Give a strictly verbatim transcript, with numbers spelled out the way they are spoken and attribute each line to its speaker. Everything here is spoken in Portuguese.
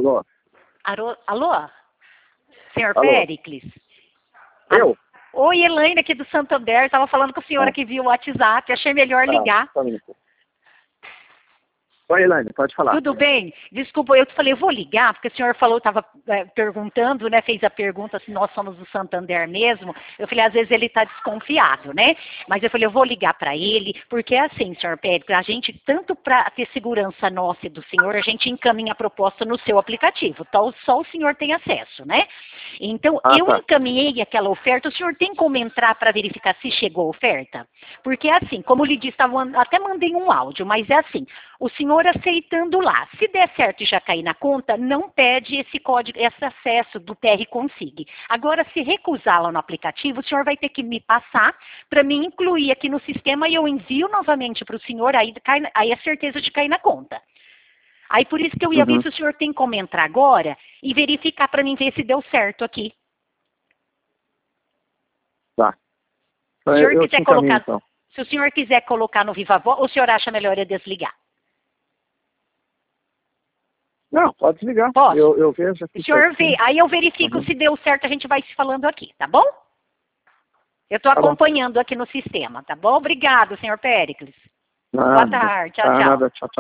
Speaker 1: Alô?
Speaker 2: Alô? Alô? Senhor
Speaker 1: Alô?
Speaker 2: Péricles?
Speaker 1: Eu?
Speaker 2: Oi, Elaine aqui do Santander. Estava falando com a senhora
Speaker 1: Ah.
Speaker 2: que viu o WhatsApp. Achei melhor ligar.
Speaker 1: Ah, só um minuto. Oi, Elaine, pode falar.
Speaker 2: Tudo bem? Desculpa, eu te falei, eu vou ligar, porque o senhor falou, estava é, perguntando, né? Fez a pergunta se nós somos do Santander mesmo. Eu falei, às vezes ele está desconfiado, né? Mas eu falei, eu vou ligar para ele, porque é assim, senhor Péricles, a gente, tanto para ter segurança nossa e do senhor, a gente encaminha a proposta no seu aplicativo. Então, só o senhor tem acesso, né? Então,
Speaker 1: Ah,
Speaker 2: eu
Speaker 1: tá.
Speaker 2: encaminhei aquela oferta. O senhor tem como entrar para verificar se chegou a oferta? Porque é assim, como lhe disse, tava, até mandei um áudio, mas é assim, o senhor aceitando lá. Se der certo e já cair na conta, não pede esse código, esse acesso do T R Consig. Agora, se recusar lá no aplicativo, o senhor vai ter que me passar para me incluir aqui no sistema e eu envio novamente para o senhor, aí, cai, aí é certeza de cair na conta. Aí por isso que eu ia
Speaker 1: Uhum.
Speaker 2: ver se o senhor tem como entrar agora e verificar para mim ver se deu certo aqui.
Speaker 1: Tá.
Speaker 2: Se o senhor
Speaker 1: Eu
Speaker 2: quiser
Speaker 1: te encaminho,
Speaker 2: colocar,
Speaker 1: então.
Speaker 2: se o senhor quiser colocar no Viva Voz, o senhor acha melhor eu desligar?
Speaker 1: Não, pode desligar.
Speaker 2: Posso?
Speaker 1: Eu, eu vejo aqui.
Speaker 2: O senhor vê, aí eu verifico
Speaker 1: Uhum.
Speaker 2: se deu certo, a gente vai se falando aqui, tá bom? Eu estou
Speaker 1: Tá bom.
Speaker 2: acompanhando aqui no sistema, tá bom? Obrigado, senhor Péricles.
Speaker 1: Nada.
Speaker 2: Boa tarde, tchau,
Speaker 1: Tá,
Speaker 2: tchau.
Speaker 1: nada, tchau, tchau.